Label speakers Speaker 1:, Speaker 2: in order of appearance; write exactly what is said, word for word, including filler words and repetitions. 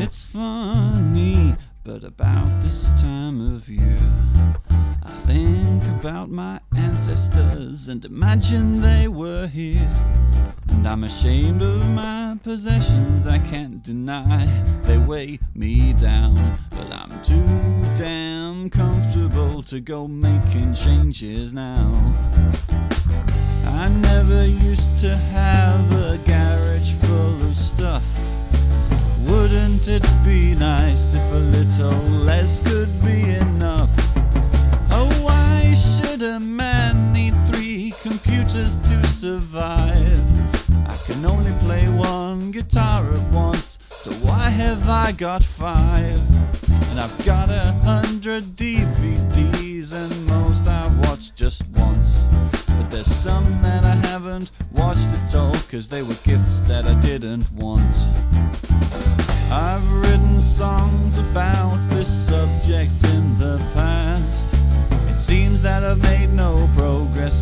Speaker 1: it's funny, but about this time of year I think about my ancestors and imagine they were here. And I'm ashamed of my possessions, I can't deny they weigh me down. But I'm too damn comfortable to go making changes now. I never used to have a garage full of stuff. Wouldn't it be nice if a little less could be enough? Oh, why should a man need three computers to survive? I can only play one guitar at once, so why have I got five? And I've got a hundred D V Ds and most I've watched just once. But there's some that I haven't watched at all, cause they were gifts that I didn't want. I've written songs about this subject in the past. It seems that I've made no progress